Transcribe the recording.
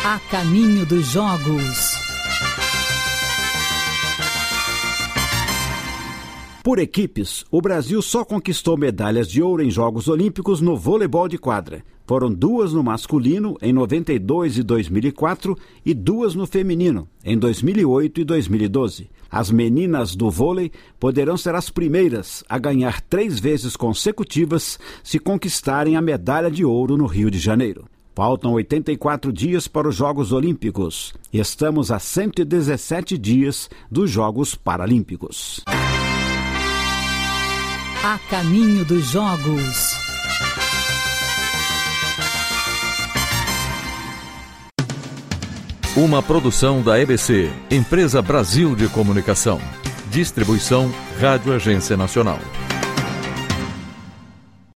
A caminho dos Jogos. Por equipes, o Brasil só conquistou medalhas de ouro em Jogos Olímpicos no vôleibol de quadra. Foram 2 no masculino, em 92 e 2004, e 2 no feminino, em 2008 e 2012. As meninas do vôlei poderão ser as primeiras a ganhar 3 vezes consecutivas se conquistarem a medalha de ouro no Rio de Janeiro. Faltam 84 dias para os Jogos Olímpicos. Estamos a 117 dias dos Jogos Paralímpicos. A caminho dos Jogos. Uma produção da EBC, Empresa Brasil de Comunicação. Distribuição Rádio Agência Nacional.